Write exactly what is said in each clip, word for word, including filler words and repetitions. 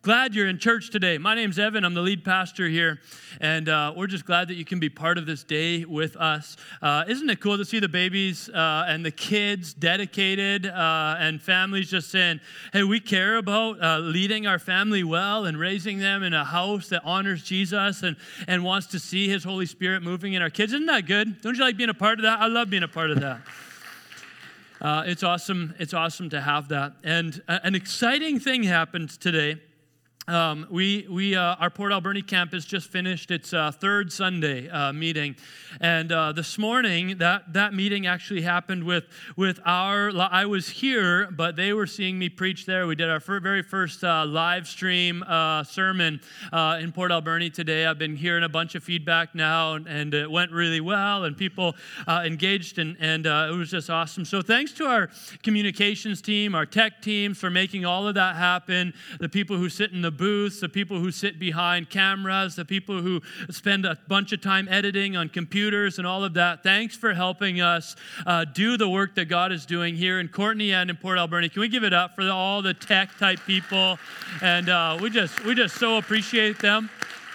Glad you're in church today. My name's Evan. I'm the lead pastor here, and uh, we're just glad that you can be part of this day with us. Uh, isn't it cool to see the babies uh, and the kids dedicated uh, and families just saying, hey, we care about uh, leading our family well and raising them in a house that honors Jesus and, and wants to see His Holy Spirit moving in our kids. Isn't that good? Don't you like being a part of that? I love being a part of that. Uh, it's awesome. It's awesome to have that. And uh, an exciting thing happened today. Um, we, we, uh, our Port Alberni campus just finished its uh, third Sunday uh, meeting, and uh, this morning that, that meeting actually happened with with our. I was here, but they were seeing me preach there. We did our fir- very first uh, live stream uh, sermon uh, in Port Alberni today. I've been hearing a bunch of feedback now, and, and it went really well, and people uh, engaged, and and uh, it was just awesome. So thanks to our communications team, our tech teams for making all of that happen. The people who sit in the booths, the people who sit behind cameras, the people who spend a bunch of time editing on computers and all of that. Thanks for helping us uh, do the work that God is doing here in Courtenay and in Port Alberni. Can we give it up for the, all the tech type people? And uh, we just we just so appreciate them.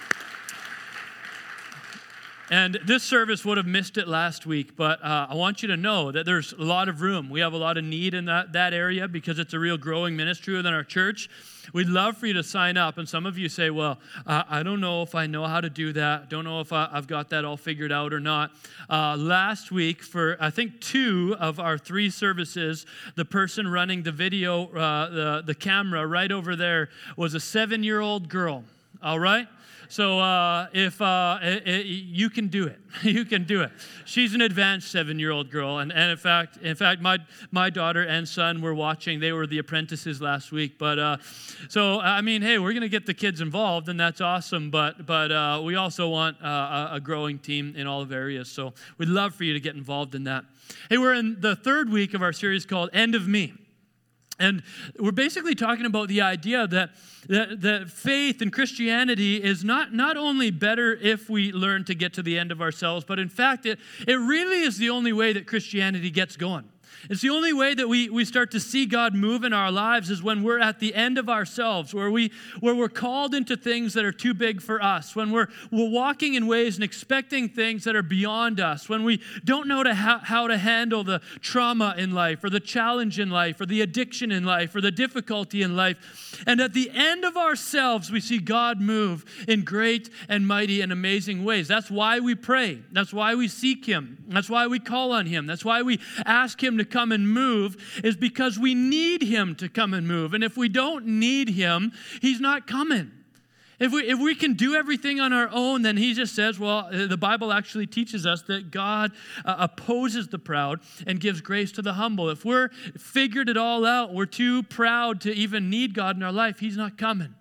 And this service would have missed it last week, but uh, I want you to know that there's a lot of room. We have a lot of need in that, that area because it's a real growing ministry within our church. We'd love for you to sign up. And some of you say, well, uh, I don't know if I know how to do that. Don't know if I, I've got that all figured out or not. Uh, last week, for I think two of our three services, the person running the video, uh, the, the camera right over there was a seven-year-old girl. All right? So uh, if uh, it, it, you can do it, you can do it. She's an advanced seven-year-old girl, and, and in fact, in fact, my my daughter and son were watching. They were the apprentices last week. But uh, so I mean, hey, we're gonna get the kids involved, and that's awesome. But but uh, we also want uh, a growing team in all of areas. So we'd love for you to get involved in that. Hey, we're in the third week of our series called "End of Me." And we're basically talking about the idea that, that, that faith and Christianity is not, not only better if we learn to get to the end of ourselves, but in fact, it, it really is the only way that Christianity gets going. It's the only way that we, we start to see God move in our lives is when we're at the end of ourselves, where, we, where we're called into things that are too big for us, when we're, we're walking in ways and expecting things that are beyond us, when we don't know to ha- how to handle the trauma in life or the challenge in life or the addiction in life or the difficulty in life. And at the end of ourselves, we see God move in great and mighty and amazing ways. That's why we pray. That's why we seek Him. That's why we call on Him. That's why we ask Him to come and move, is because we need Him to come and move. And if we don't need Him, He's not coming. If we if we can do everything on our own, then He just says, well, the Bible actually teaches us that God uh, opposes the proud and gives grace to the humble. If we're figured it all out, we're too proud to even need God in our life, He's not coming.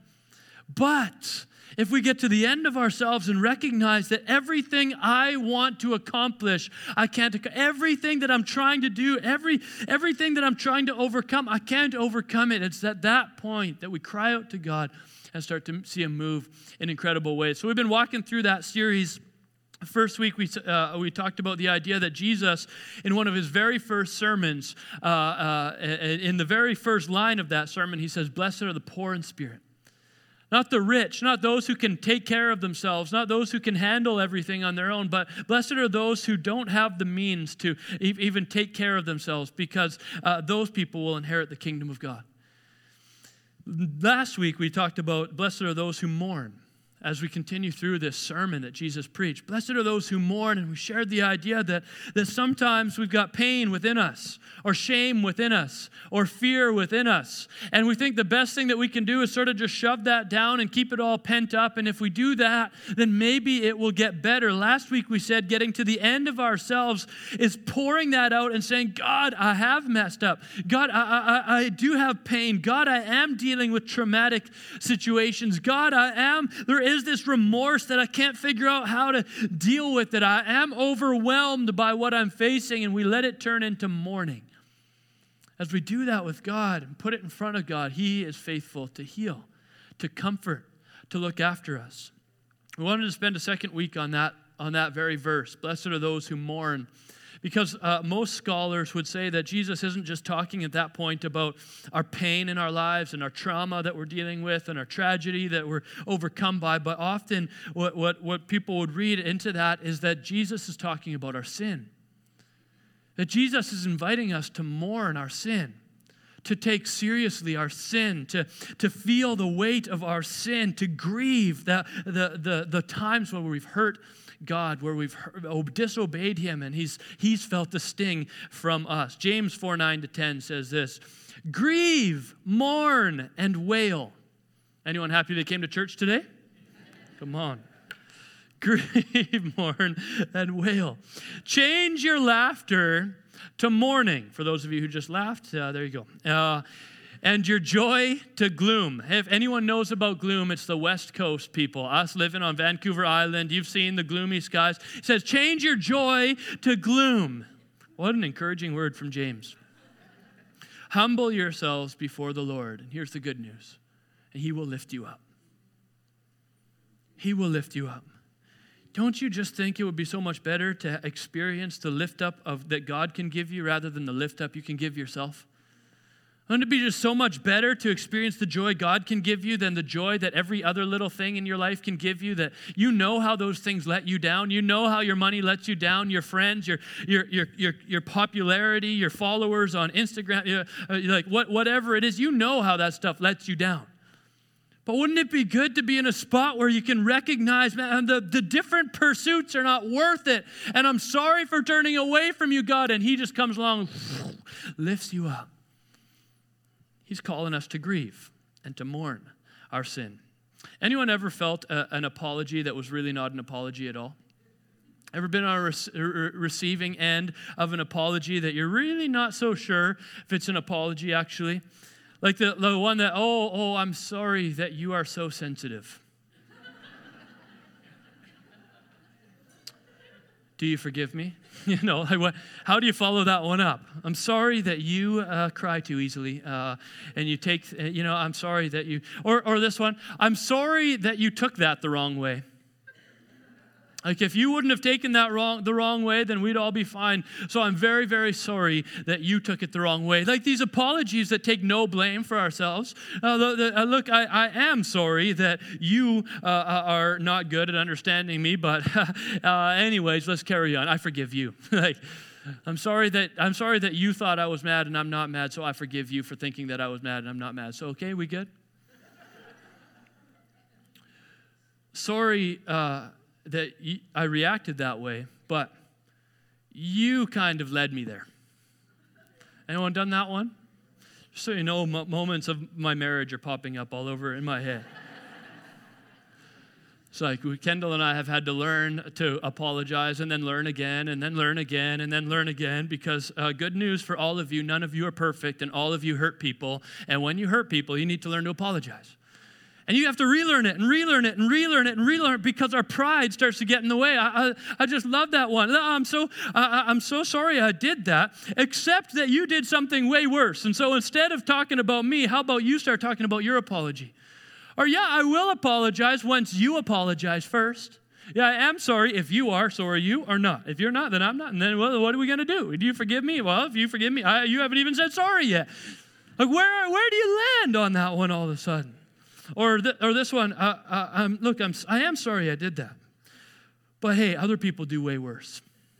But if we get to the end of ourselves and recognize that everything I want to accomplish, I can't, everything that I'm trying to do, every everything that I'm trying to overcome, I can't overcome it. It's at that point that we cry out to God and start to see Him move in incredible ways. So we've been walking through that series. First week, we uh, we talked about the idea that Jesus, in one of His very first sermons, uh, uh, in the very first line of that sermon, He says, "Blessed are the poor in spirit." Not the rich, not those who can take care of themselves, not those who can handle everything on their own, but blessed are those who don't have the means to e- even take care of themselves, because uh, those people will inherit the kingdom of God. Last week we talked about blessed are those who mourn. As we continue through this sermon that Jesus preached, blessed are those who mourn, and we shared the idea that, that sometimes we've got pain within us, or shame within us, or fear within us, and we think the best thing that we can do is sort of just shove that down and keep it all pent up, and if we do that, then maybe it will get better. Last week we said getting to the end of ourselves is pouring that out and saying, God, I have messed up. God, I, I, I do have pain. God, I am dealing with traumatic situations. God, I am, there is this remorse that I can't figure out how to deal with it. I am overwhelmed by what I'm facing, and we let it turn into mourning. As we do that with God and put it in front of God, He is faithful to heal, to comfort, to look after us. We wanted to spend a second week on that, on that very verse. Blessed are those who mourn, Because uh, most scholars would say that Jesus isn't just talking at that point about our pain in our lives and our trauma that we're dealing with and our tragedy that we're overcome by, but often what, what, what people would read into that is that Jesus is talking about our sin. That Jesus is inviting us to mourn our sin, to take seriously our sin, to, to feel the weight of our sin, to grieve the, the, the, the times when we've hurt God, where we've disobeyed him, and he's, he's felt the sting from us. James four, nine to ten says this, grieve, mourn, and wail. Anyone happy they came to church today? Come on. Grieve, mourn, and wail. Change your laughter to mourning. For those of you who just laughed, uh, there you go. Uh, and your joy to gloom. If anyone knows about gloom, it's the West Coast people. Us living on Vancouver Island, you've seen the gloomy skies. It says, change your joy to gloom. What an encouraging word from James. Humble yourselves before the Lord. And here's the good news. And he will lift you up. He will lift you up. Don't you just think it would be so much better to experience the lift up of that God can give you rather than the lift up you can give yourself? Wouldn't it be just so much better to experience the joy God can give you than the joy that every other little thing in your life can give you? That you know how those things let you down. You know how your money lets you down, your friends, your your your your, your popularity, your followers on Instagram, your, uh, like what, whatever it is. You know how that stuff lets you down. But wouldn't it be good to be in a spot where you can recognize, man, the, the different pursuits are not worth it. And I'm sorry for turning away from you, God. And he just comes along and lifts you up. He's calling us to grieve and to mourn our sin. Anyone ever felt a, an apology that was really not an apology at all? Ever been on a re- re- receiving end of an apology that you're really not so sure if it's an apology actually? Like the, the one that, oh, oh, I'm sorry that you are so sensitive. Do you forgive me? You know, like what, how do you follow that one up? I'm sorry that you uh, cry too easily, uh, and you take, you know, I'm sorry that you, or or this one, I'm sorry that you took that the wrong way. Like if you wouldn't have taken that wrong the wrong way, then we'd all be fine. So I'm very, very sorry that you took it the wrong way. Like these apologies that take no blame for ourselves. Uh, the, the, uh, look, I, I am sorry that you uh, are not good at understanding me, but uh, anyways, let's carry on. I forgive you. Like I'm sorry that I'm sorry that you thought I was mad and I'm not mad, so I forgive you for thinking that I was mad and I'm not mad. So okay, we good? Sorry. Uh, that I reacted that way, but you kind of led me there. Anyone done that one? Just so you know, m- moments of my marriage are popping up all over in my head. It's like Kendall and I have had to learn to apologize and then learn again and then learn again and then learn again because uh, good news for all of you, none of you are perfect and all of you hurt people. And when you hurt people, you need to learn to apologize. And you have to relearn it and relearn it and relearn it and relearn it because our pride starts to get in the way. I, I, I just love that one. I'm so I, I'm so sorry I did that, except that you did something way worse. And so instead of talking about me, how about you start talking about your apology? Or yeah, I will apologize once you apologize first. Yeah, I am sorry. If you are, so are you, or not. If you're not, then I'm not. And then well, what are we going to do? Do you forgive me? Well, if you forgive me, I, you haven't even said sorry yet. Like where where do you land on that one all of a sudden? Or, th- or this one, uh, uh, um, look, I'm, I am sorry I did that. But hey, other people do way worse.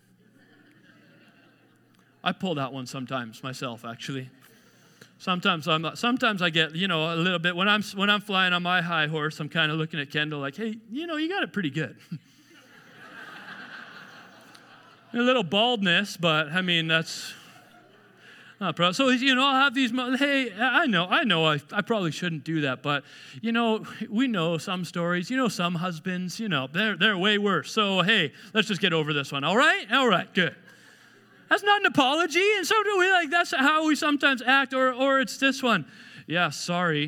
I pull that one sometimes myself, actually. Sometimes I'm, sometimes I get, you know, a little bit, when I'm when I'm flying on my high horse, I'm kind of looking at Kendall like, hey, you know, you got it pretty good. A little baldness, but I mean, that's... So, you know, I'll have these, hey, I know, I know I, I probably shouldn't do that, but, you know, we know some stories, you know, some husbands, you know, they're, they're way worse. So, hey, let's just get over this one. All right? All right, good. That's not an apology, and so do we, like, that's how we sometimes act, or, or it's this one. Yeah, sorry.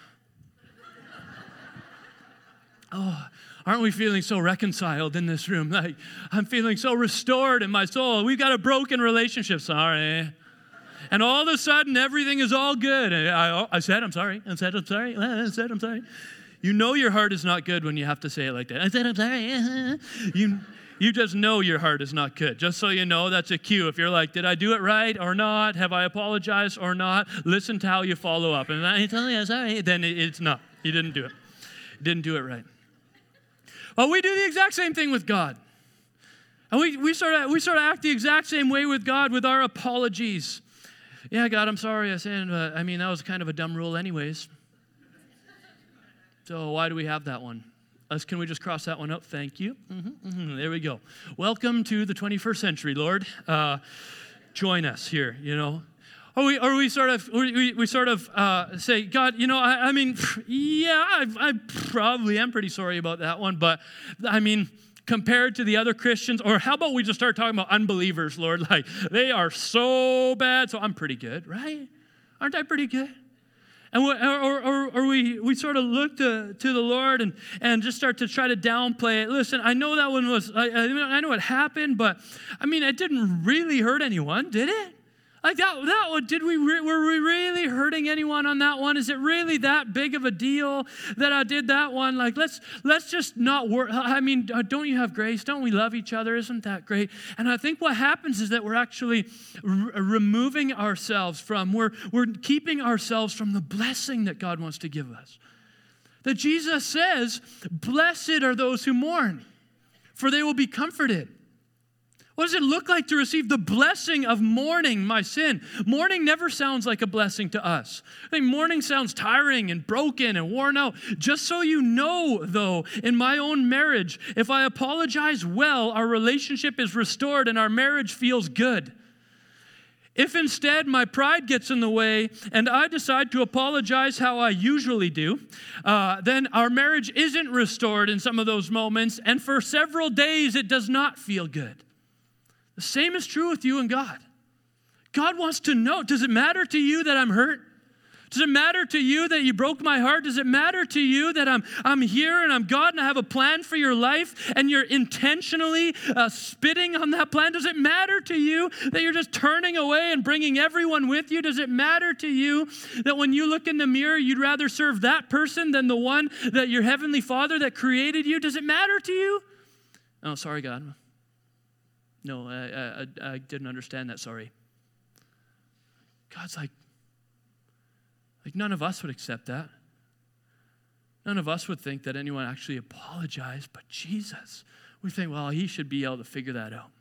Oh, aren't we feeling so reconciled in this room? Like, I'm feeling so restored in my soul. We've got a broken relationship. Sorry. And all of a sudden, everything is all good. And I, I said, I'm sorry. I said, I'm sorry. I said, I'm sorry. You know your heart is not good when you have to say it like that. I said, I'm sorry. You, You just know your heart is not good. Just so you know, that's a cue. If you're like, did I do it right or not? Have I apologized or not? Listen to how you follow up. And I tell you, sorry, then it's not. You didn't do it. You didn't do it right. Well, we do the exact same thing with God. And we, we, sort of, we sort of act the exact same way with God with our apologies. Yeah, God, I'm sorry I sinned. But, I mean, that was kind of a dumb rule anyways. So why do we have that one? Us, can we just cross that one out? Thank you. Mm-hmm, mm-hmm. There we go. Welcome to the twenty-first century, Lord. Uh, join us here, you know. Or we, or we sort of, we, we sort of uh, say, God, you know, I, I mean, yeah, I, I probably am pretty sorry about that one, but I mean, compared to the other Christians, or how about we just start talking about unbelievers, Lord? Like, they are so bad, so I'm pretty good, right? Aren't I pretty good? And we, or, or, or we, we sort of look to, to the Lord and, and just start to try to downplay it. Listen, I know that one was, I, I know it happened, but I mean, it didn't really hurt anyone, did it? Like that, that one, did we, re- were we really hurting anyone on that one? Is it really that big of a deal that I did that one? Like, let's, let's just not work. I mean, don't you have grace? Don't we love each other? Isn't that great? And I think what happens is that we're actually r- removing ourselves from, we're, we're keeping ourselves from the blessing that God wants to give us. That Jesus says, blessed are those who mourn, for they will be comforted. What does it look like to receive the blessing of mourning my sin? Mourning never sounds like a blessing to us. I think mourning sounds tiring and broken and worn out. Just so you know, though, in my own marriage, if I apologize well, our relationship is restored and our marriage feels good. If instead my pride gets in the way and I decide to apologize how I usually do, uh, then our marriage isn't restored in some of those moments, and for several days it does not feel good. The same is true with you and God. God wants to know, does it matter to you that I'm hurt? Does it matter to you that you broke my heart? Does it matter to you that I'm, I'm here and I'm God and I have a plan for your life and you're intentionally uh, spitting on that plan? Does it matter to you that you're just turning away and bringing everyone with you? Does it matter to you that when you look in the mirror, you'd rather serve that person than the one that your heavenly Father that created you? Does it matter to you? Oh, sorry, God. No, I, I, I didn't understand that, sorry. God's like, like none of us would accept that. None of us would think that anyone actually apologized, but Jesus, we think, well, he should be able to figure that out.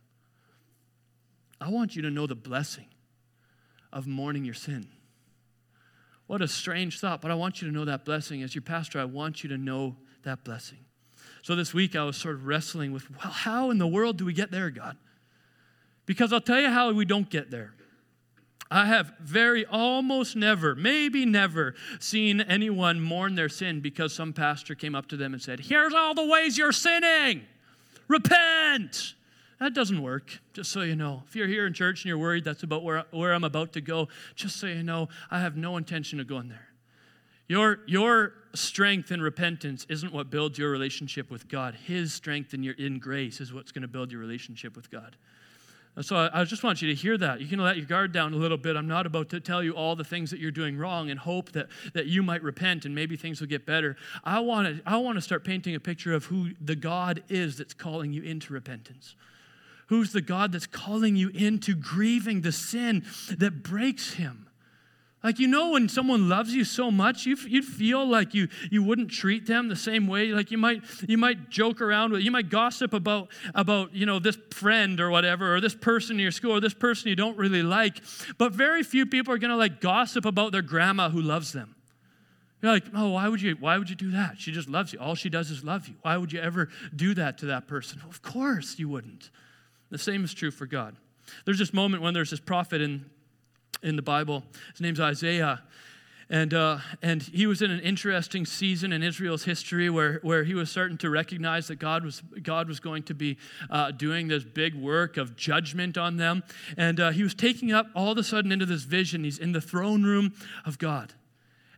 I want you to know the blessing of mourning your sin. What a strange thought, but I want you to know that blessing. As your pastor, I want you to know that blessing. So this week I was sort of wrestling with, well, how in the world do we get there, God? Because I'll tell you how we don't get there. I have very almost never, maybe never, seen anyone mourn their sin because some pastor came up to them and said, here's all the ways you're sinning. Repent. That doesn't work, just so you know. If you're here in church and you're worried that's about where, where I'm about to go, just so you know, I have no intention of going there. Your, your strength in repentance isn't what builds your relationship with God. His strength in, your, in grace is what's going to build your relationship with God. So I, I just want you to hear that. You can let your guard down a little bit. I'm not about to tell you all the things that you're doing wrong and hope that, that you might repent and maybe things will get better. I want to I want to start painting a picture of who the God is that's calling you into repentance. Who's the God that's calling you into grieving the sin that breaks him? Like, you know, when someone loves you so much, you, you'd feel like you, you wouldn't treat them the same way. Like you might you might joke around with, you might gossip about, about, you know, this friend or whatever, or this person in your school, or this person you don't really like. But very few people are going to like gossip about their grandma who loves them. You're like, oh, why would you, why would you do that? She just loves you. All she does is love you. Why would you ever do that to that person? Well, of course you wouldn't. The same is true for God. There's this moment when there's this prophet in in the Bible. His name's Isaiah. And uh, and he was in an interesting season in Israel's history where, where he was starting to recognize that God was God was going to be uh, doing this big work of judgment on them. And uh, he was taking up all of a sudden into this vision. He's in the throne room of God.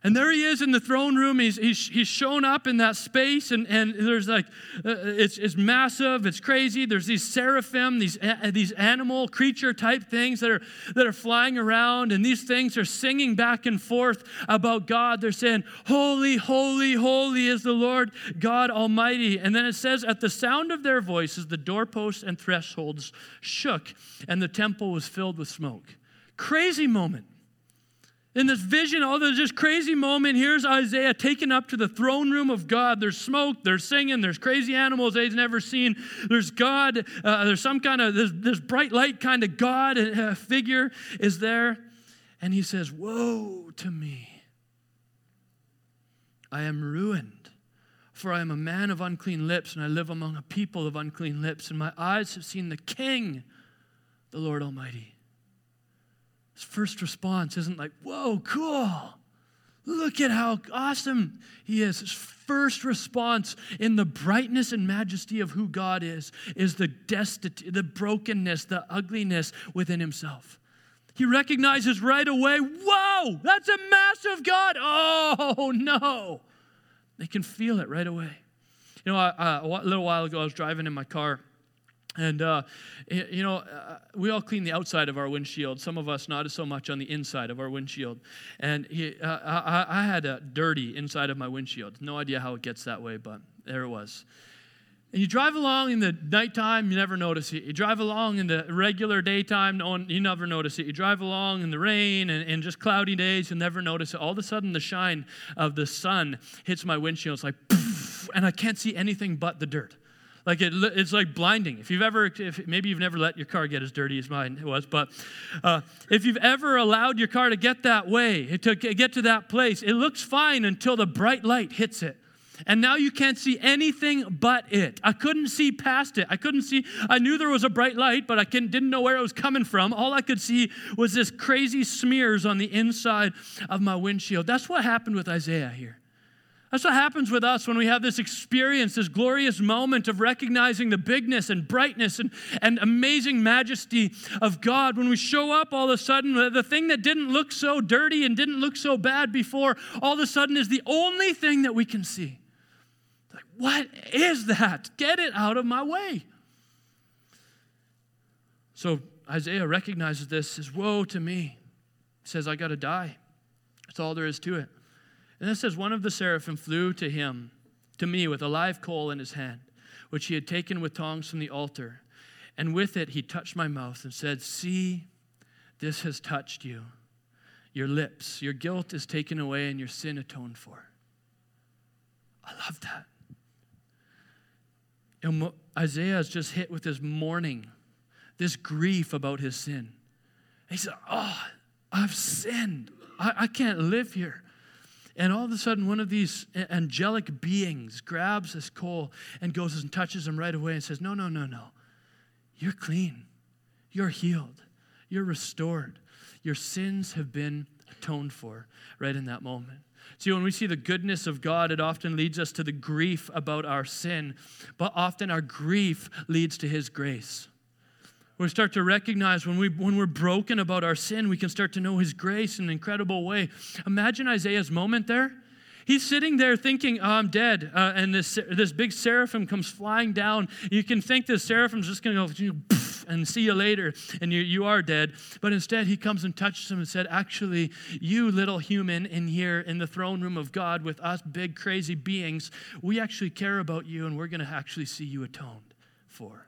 And there he is in the throne room. He's he's, he's shown up in that space, and, and there's like, uh, it's it's massive, it's crazy. There's these seraphim, these uh, these animal creature type things that are that are flying around, and these things are singing back and forth about God. They're saying, "Holy, holy, holy is the Lord God Almighty." And then it says, at the sound of their voices, the doorposts and thresholds shook, and the temple was filled with smoke. Crazy moment. In this vision, all this just crazy moment, here's Isaiah taken up to the throne room of God. There's smoke, there's singing, there's crazy animals that he's never seen. There's God, uh, there's some kind of, this, this bright light kind of God uh, figure is there. And he says, "Woe to me. I am ruined, for I am a man of unclean lips, and I live among a people of unclean lips, and my eyes have seen the King, the Lord Almighty." His first response isn't like, "Whoa, cool. Look at how awesome he is." His first response in the brightness and majesty of who God is, is the destitute, the brokenness, the ugliness within himself. He recognizes right away, whoa, that's a massive God. Oh, no. They can feel it right away. You know, I, I, a little while ago, I was driving in my car. And, uh, you know, uh, we all clean the outside of our windshield. Some of us not so much on the inside of our windshield. And he, uh, I, I had a dirty inside of my windshield. No idea how it gets that way, but there it was. And you drive along in the nighttime, you never notice it. You drive along in the regular daytime, no one, you never notice it. You drive along in the rain and, and just cloudy days, you'll never notice it. All of a sudden, the shine of the sun hits my windshield. It's like, poof, and I can't see anything but the dirt. Like it, it's like blinding. If you've ever, if maybe you've never let your car get as dirty as mine was, but uh, if you've ever allowed your car to get that way, to get to that place, it looks fine until the bright light hits it. And now you can't see anything but it. I couldn't see past it. I couldn't see, I knew there was a bright light, but I didn't know where it was coming from. All I could see was this crazy smears on the inside of my windshield. That's what happened with Isaiah here. That's what happens with us when we have this experience, this glorious moment of recognizing the bigness and brightness and, and amazing majesty of God. When we show up, all of a sudden, the thing that didn't look so dirty and didn't look so bad before, all of a sudden is the only thing that we can see. Like, what is that? Get it out of my way. So Isaiah recognizes this, says, "Woe to me." He says, "I got to die." That's all there is to it. And it says, "One of the seraphim flew to him, to me, with a live coal in his hand, which he had taken with tongs from the altar. And with it he touched my mouth and said, 'See, this has touched you. Your lips, your guilt is taken away and your sin atoned for.'" I love that. You know, Isaiah is just hit with this mourning, this grief about his sin. He said, "Oh, I've sinned. I, I can't live here." And all of a sudden, one of these angelic beings grabs this coal and goes and touches him right away and says, "No, no, no, no. You're clean. You're healed. You're restored. Your sins have been atoned for," right in that moment. See, when we see the goodness of God, it often leads us to the grief about our sin, but often our grief leads to his grace. We start to recognize when, we, when we're broken about our sin, we can start to know his grace in an incredible way. Imagine Isaiah's moment there. He's sitting there thinking, "Oh, I'm dead." Uh, and this this big seraphim comes flying down. You can think this seraphim's just going to go, poof, and see you later, and you, you are dead. But instead, he comes and touches him and said, "Actually, you little human in here in the throne room of God with us big, crazy beings, we actually care about you, and we're going to actually see you atoned for."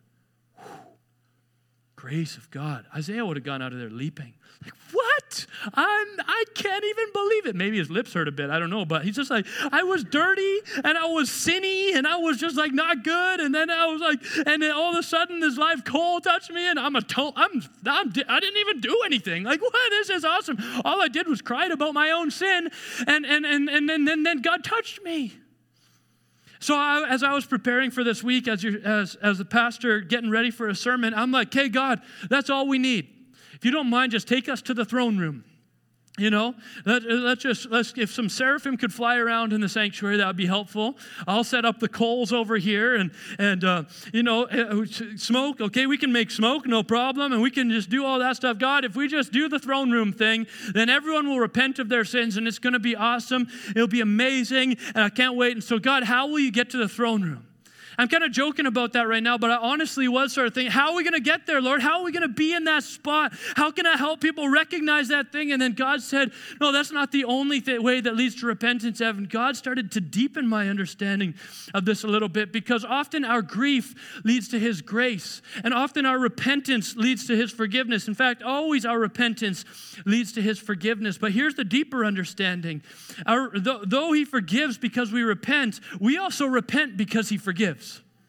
Grace of God. Isaiah would have gone out of there leaping. Like, what? I'm, I can't even believe it. Maybe his lips hurt a bit. I don't know. But he's just like, I was dirty and I was sinny and I was just like not good. And then I was like, and then all of a sudden this live coal touched me and I'm a to- I'm, I'm I didn't even do anything. Like, what? This is awesome. All I did was cried about my own sin. And and and and then then, then God touched me. So I, as I was preparing for this week, as, as, as a pastor getting ready for a sermon, I'm like, "Hey, God, that's all we need. If you don't mind, just take us to the throne room. You know, let, let's just, let's, if some seraphim could fly around in the sanctuary, that would be helpful. I'll set up the coals over here and, and uh, you know, smoke. Okay, we can make smoke, no problem, and we can just do all that stuff. God, if we just do the throne room thing, then everyone will repent of their sins, and it's going to be awesome. It'll be amazing, and I can't wait. And so, God, how will you get to the throne room? I'm kind of joking about that right now, but I honestly was sort of thinking, how are we going to get there, Lord? How are we going to be in that spot? How can I help people recognize that thing? And then God said, no, that's not the only th- way that leads to repentance, Evan. God started to deepen my understanding of this a little bit, because often our grief leads to his grace, and often our repentance leads to his forgiveness. In fact, always our repentance leads to his forgiveness. But here's the deeper understanding. Our, th- though he forgives because we repent, we also repent because he forgives.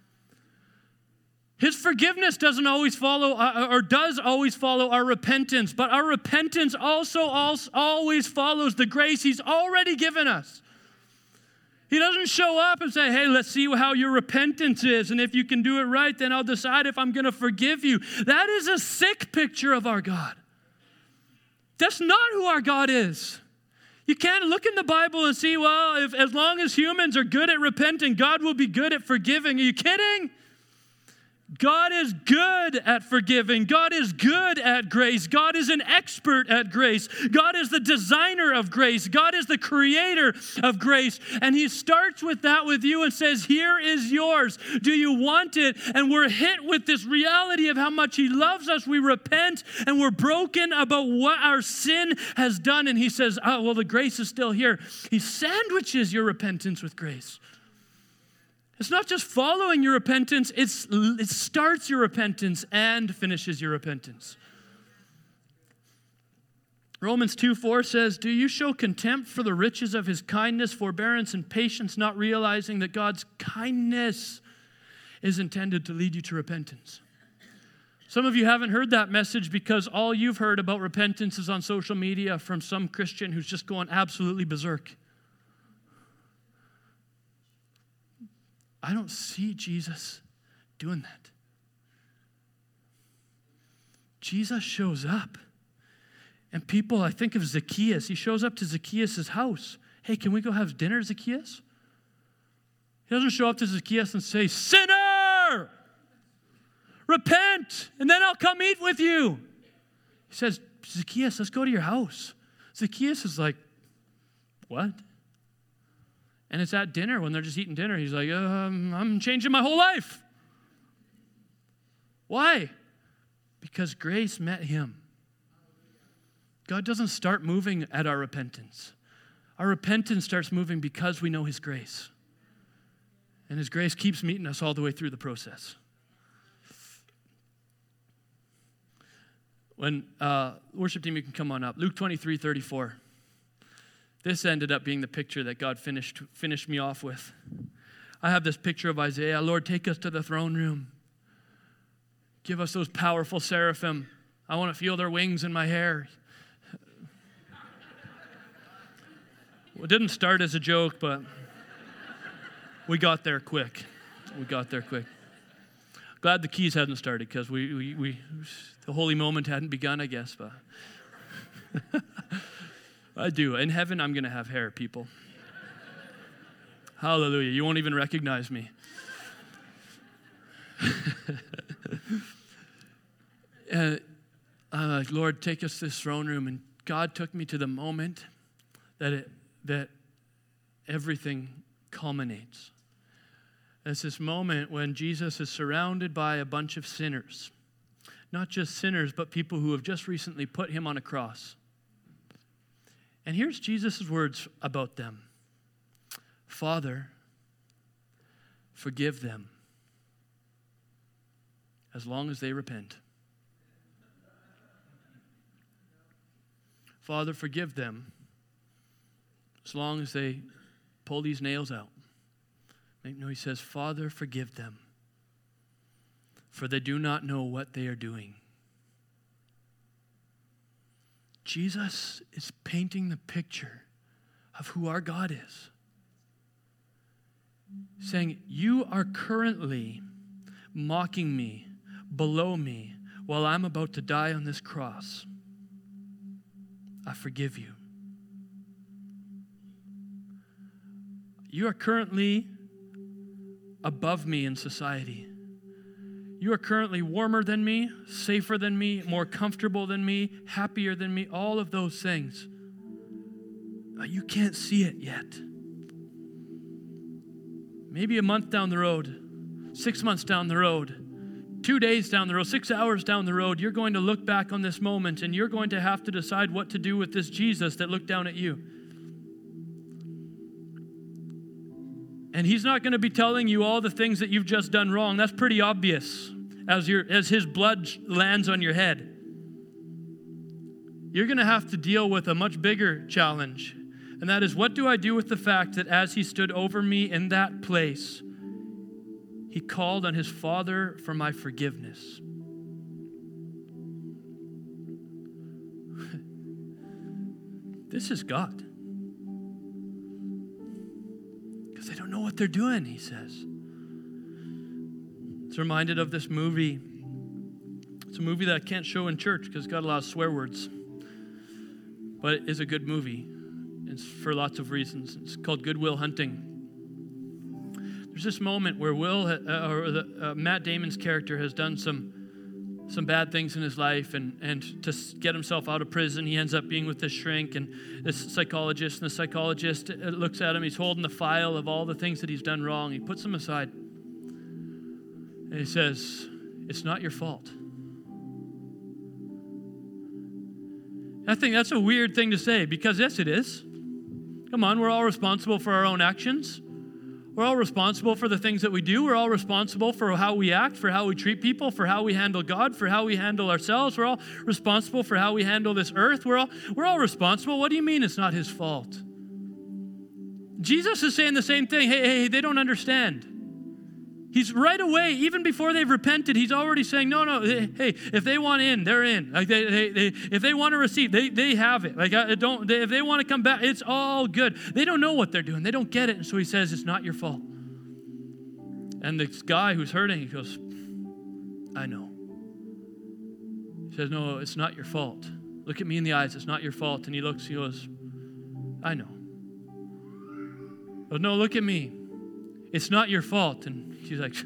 His forgiveness doesn't always follow, uh, or does always follow our repentance, but our repentance also always follows the grace he's already given us. He doesn't show up and say, hey, let's see how your repentance is, and if you can do it right, then I'll decide if I'm going to forgive you. That is a sick picture of our God. That's not who our God is. You can't look in the Bible and see, well, if as long as humans are good at repenting, God will be good at forgiving. Are you kidding? God is good at forgiving. God is good at grace. God is an expert at grace. God is the designer of grace. God is the creator of grace. And he starts with that with you and says, here is yours. Do you want it? And we're hit with this reality of how much he loves us. We repent and we're broken about what our sin has done. And he says, oh, well, the grace is still here. He sandwiches your repentance with grace. It's not just following your repentance, it's, it starts your repentance and finishes your repentance. Romans two four says, do you show contempt for the riches of his kindness, forbearance, and patience, not realizing that God's kindness is intended to lead you to repentance? Some of you haven't heard that message because all you've heard about repentance is on social media from some Christian who's just going absolutely berserk. I don't see Jesus doing that. Jesus shows up. And people, I think of Zacchaeus. He shows up to Zacchaeus' house. Hey, can we go have dinner, Zacchaeus? He doesn't show up to Zacchaeus and say, sinner, repent, and then I'll come eat with you. He says, Zacchaeus, let's go to your house. Zacchaeus is like, what? And it's at dinner, when they're just eating dinner, he's like, um, I'm changing my whole life. Why? Because grace met him. God doesn't start moving at our repentance. Our repentance starts moving because we know his grace. And his grace keeps meeting us all the way through the process. When uh, worship team, you can come on up. Luke twenty-three thirty-four. This ended up being the picture that God finished, finished me off with. I have this picture of Isaiah. Lord, take us to the throne room. Give us those powerful seraphim. I want to feel their wings in my hair. Well, it didn't start as a joke, but we got there quick. We got there quick. Glad the keys hadn't started, because we, we, we the holy moment hadn't begun, I guess. But I do. In heaven, I'm going to have hair, people. Hallelujah. You won't even recognize me. uh, I'm like, Lord, take us to this throne room. And God took me to the moment that it, that everything culminates. It's this moment when Jesus is surrounded by a bunch of sinners. Not just sinners, but people who have just recently put him on a cross. And here's Jesus' words about them. Father, forgive them as long as they repent. Father, forgive them as long as they pull these nails out. No, he says, Father, forgive them, for they do not know what they are doing. Jesus is painting the picture of who our God is. Saying, you are currently mocking me, below me, while I'm about to die on this cross. I forgive you. You are currently above me in society. You are currently warmer than me, safer than me, more comfortable than me, happier than me, all of those things. But you can't see it yet. Maybe a month down the road, six months down the road, two days down the road, six hours down the road, you're going to look back on this moment and you're going to have to decide what to do with this Jesus that looked down at you. And he's not going to be telling you all the things that you've just done wrong. That's pretty obvious as your as his blood lands on your head. You're going to have to deal with a much bigger challenge. And that is, what do I do with the fact that as he stood over me in that place, he called on his Father for my forgiveness? This is God. Because they don't know what they're doing, he says. It's reminded of this movie. It's a movie that I can't show in church because it's got a lot of swear words. But it is a good movie. It's for lots of reasons. It's called Good Will Hunting. There's this moment where Will, uh, or the, uh, Matt Damon's character has done some some bad things in his life, and, and to get himself out of prison, he ends up being with this shrink and this psychologist, and the psychologist looks at him. He's holding the file of all the things that he's done wrong. He puts them aside, and he says, "It's not your fault." I think that's a weird thing to say, because yes, it is. Come on, we're all responsible for our own actions. We're all responsible for the things that we do. We're all responsible for how we act, for how we treat people, for how we handle God, for how we handle ourselves. We're all responsible for how we handle this earth. We're all, we're all responsible. What do you mean it's not his fault? Jesus is saying the same thing. Hey, hey, they don't understand. He's right away, even before they've repented, he's already saying, no, no, hey, if they want in, they're in. Like they, they, they if they want to receive, they, they have it. Like I don't. They, if they want to come back, it's all good. They don't know what they're doing. They don't get it. And so he says, it's not your fault. And this guy who's hurting, he goes, I know. He says, no, it's not your fault. Look at me in the eyes. It's not your fault. And he looks, he goes, I know. But no, look at me. It's not your fault. And she's like,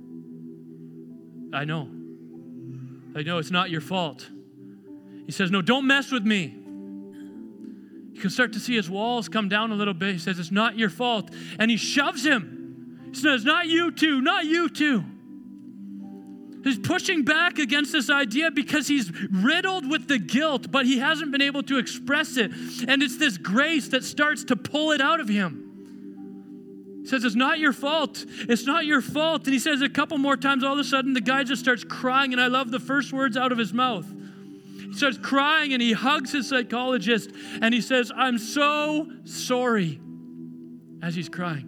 I know. I know it's not your fault. He says, no, don't mess with me. You can start to see his walls come down a little bit. He says, it's not your fault. And he shoves him. He says, not you too, not you too. He's pushing back against this idea because he's riddled with the guilt, but he hasn't been able to express it. And it's this grace that starts to pull it out of him. He says, it's not your fault. It's not your fault. And he says a couple more times, all of a sudden, the guy just starts crying. And I love the first words out of his mouth. He starts crying and he hugs his psychologist. And he says, I'm so sorry, as he's crying.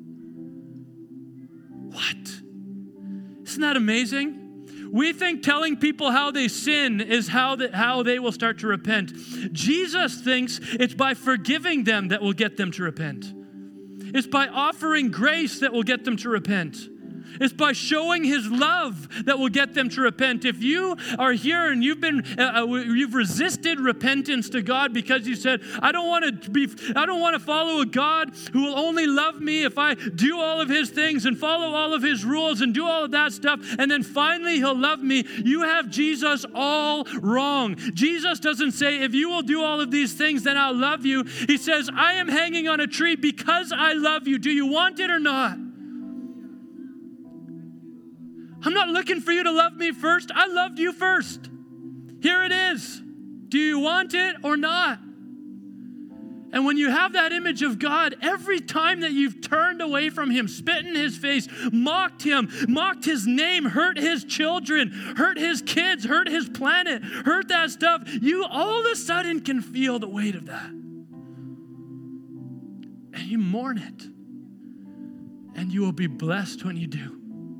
What? Isn't that amazing? We think telling people how they sin is how, the, how they will start to repent. Jesus thinks it's by forgiving them that will get them to repent. It's by offering grace that will get them to repent. It's by showing his love that will get them to repent. If you are here and you've been, uh, you've resisted repentance to God because you said, I don't want to be, I don't want to follow a God who will only love me if I do all of his things and follow all of his rules and do all of that stuff, and then finally he'll love me. You have Jesus all wrong. Jesus doesn't say, if you will do all of these things, then I'll love you. He says, I am hanging on a tree because I love you. Do you want it or not? I'm not looking for you to love me first. I loved you first. Here it is. Do you want it or not? And when you have that image of God, every time that you've turned away from him, spit in his face, mocked him, mocked his name, hurt his children, hurt his kids, hurt his planet, hurt that stuff, you all of a sudden can feel the weight of that. And you mourn it. And you will be blessed when you do.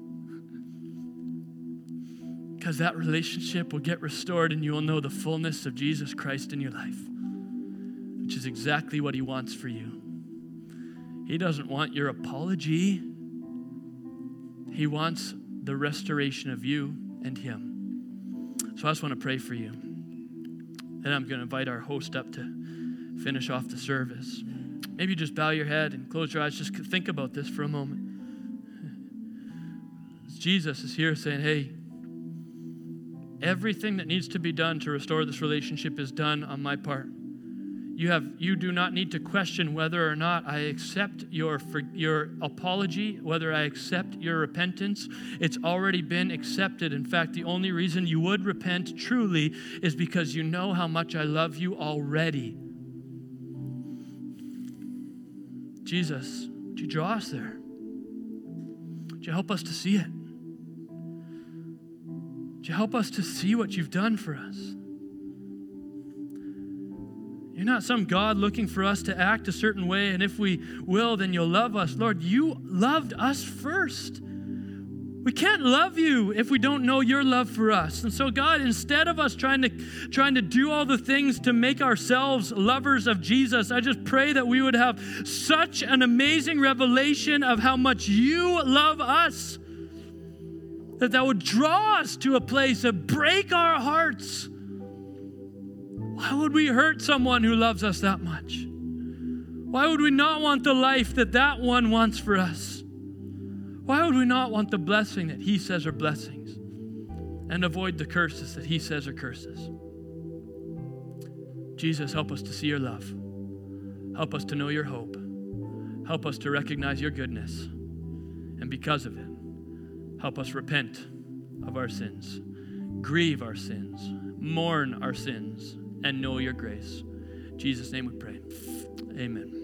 Because that relationship will get restored and you will know the fullness of Jesus Christ in your life, which is exactly what he wants for you. He doesn't want your apology. He wants the restoration of you and him. So I just want to pray for you. And I'm going to invite our host up to finish off the service. Maybe just bow your head and close your eyes. Just think about this for a moment. Jesus is here saying, hey, everything that needs to be done to restore this relationship is done on my part. You have, you do not need to question whether or not I accept your, your apology, whether I accept your repentance. It's already been accepted. In fact, the only reason you would repent truly is because you know how much I love you already. Jesus, would you draw us there? Would you help us to see it? Would you help us to see what you've done for us? You're not some God looking for us to act a certain way, and if we will, then you'll love us. Lord, you loved us first. We can't love you if we don't know your love for us. And so, God, instead of us trying to, trying to do all the things to make ourselves lovers of Jesus, I just pray that we would have such an amazing revelation of how much you love us, that that would draw us to a place of break our hearts. Why would we hurt someone who loves us that much? Why would we not want the life that that one wants for us? Why would we not want the blessing that he says are blessings and avoid the curses that he says are curses? Jesus, help us to see your love. Help us to know your hope. Help us to recognize your goodness. And because of it, help us repent of our sins, grieve our sins, mourn our sins, and know your grace. In Jesus' name we pray. Amen.